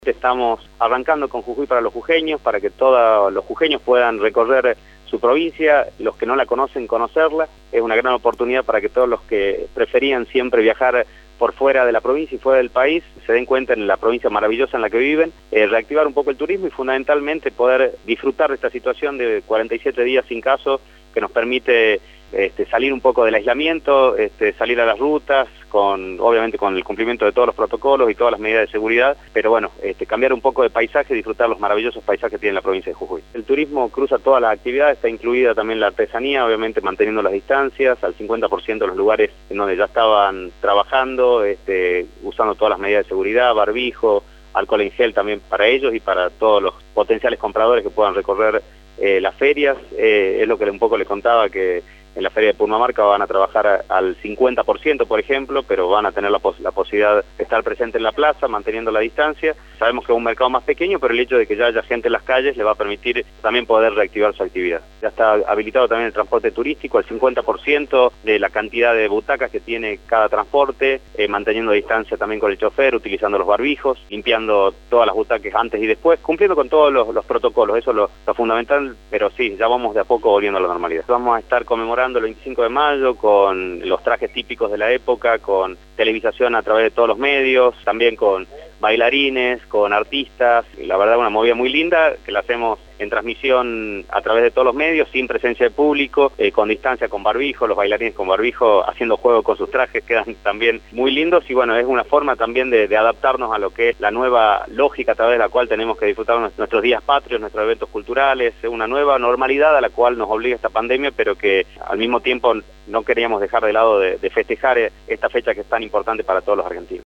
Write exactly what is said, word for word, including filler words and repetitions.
Estamos arrancando con Jujuy para los jujeños, para que todos los jujeños puedan recorrer su provincia, los que no la conocen, conocerla. Es una gran oportunidad para que todos los que preferían siempre viajar por fuera de la provincia y fuera del país se den cuenta en la provincia maravillosa en la que viven, eh, reactivar un poco el turismo y fundamentalmente poder disfrutar de esta situación de cuarenta y siete días sin casos que nos permite este, salir un poco del aislamiento, este, salir a las rutas, con obviamente con el cumplimiento de todos los protocolos y todas las medidas de seguridad, pero bueno, este, cambiar un poco de paisaje y disfrutar los maravillosos paisajes que tiene la provincia de Jujuy. El turismo cruza todas las actividades, está incluida también la artesanía, obviamente manteniendo las distancias, al cincuenta por ciento de los lugares en donde ya estaban trabajando, este, usando todas las medidas de seguridad, barbijo, alcohol en gel también para ellos y para todos los potenciales compradores que puedan recorrer eh, las ferias. Eh, es lo que un poco les contaba, que en la feria de Purmamarca van a trabajar al cincuenta por ciento, por ejemplo, pero van a tener la, pos la posibilidad de estar presente en la plaza, manteniendo la distancia. Sabemos que es un mercado más pequeño, pero el hecho de que ya haya gente en las calles le va a permitir también poder reactivar su actividad. Ya está habilitado también el transporte turístico, al cincuenta por ciento de la cantidad de butacas que tiene cada transporte, eh, manteniendo distancia también con el chofer, utilizando los barbijos, limpiando todas las butacas antes y después, cumpliendo con todos los, los protocolos. Eso es lo, lo fundamental, pero sí, ya vamos de a poco volviendo a la normalidad. Vamos a estar conmemorando el veinticinco de mayo con los trajes típicos de la época, con televisación a través de todos los medios, también con bailarines, con artistas. La verdad, una movida muy linda que la hacemos en transmisión a través de todos los medios, sin presencia de público, eh, con distancia, con barbijo, los bailarines con barbijo, haciendo juego con sus trajes, quedan también muy lindos y bueno, es una forma también de, de adaptarnos a lo que es la nueva lógica a través de la cual tenemos que disfrutar nuestros días patrios, nuestros eventos culturales, es una nueva normalidad a la cual nos obliga esta pandemia, pero que al mismo tiempo no queríamos dejar de lado de, de festejar esta fecha que es tan importante para todos los argentinos.